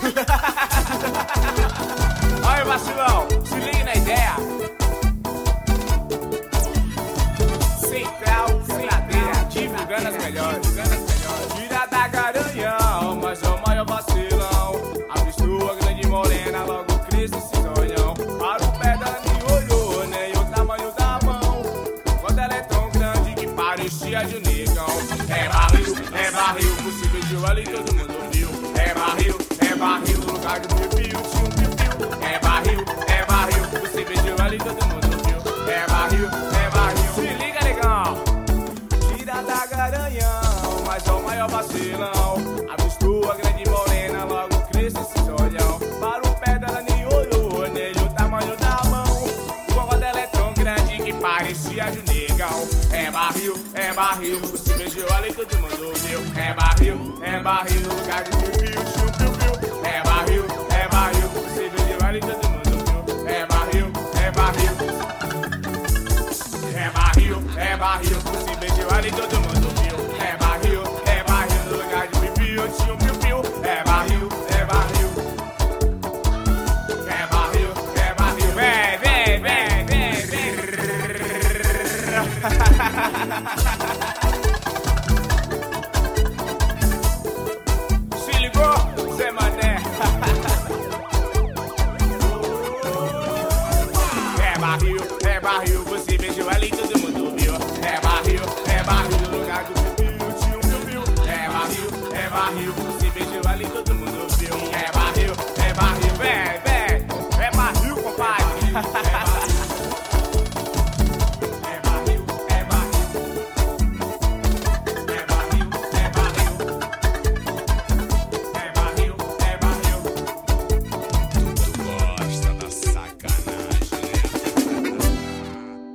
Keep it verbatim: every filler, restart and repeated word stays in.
Olha, vacilão, se liga na ideia. Central, Centradeira, divulgando as melhores. Tira da Garanhão, mas é o maior vacilão. Avistou a grande morena, logo Cristo se sonhão. Para o pé da olhou, nem o tamanho da mão. Quando ela é tão grande que parecia de negão. É barril, é barril, possível de ali todo mundo viu. É barril, é barril, no lugar do piu-piu, tinha um piu-piu. É barril, é barril, possível de ali todo mundo viu. É barril, é barril, se liga, negão. Tira da Garanhão, mas é o maior vacilão. Avistou a grande morena, logo Cristo se sonhão. Para o pé dela nem olhou, nem o tamanho da mão. O gogó dela é tão grande que parecia de negão. É barril, é barril, você beijou ali todo mundo viu. É barril, é barril, no lugar de piu-piu, piu-piu. É barril, é barril, você beijou ali todo mundo viu. É barril, é barril. É barril, é barril, você beijou ali todo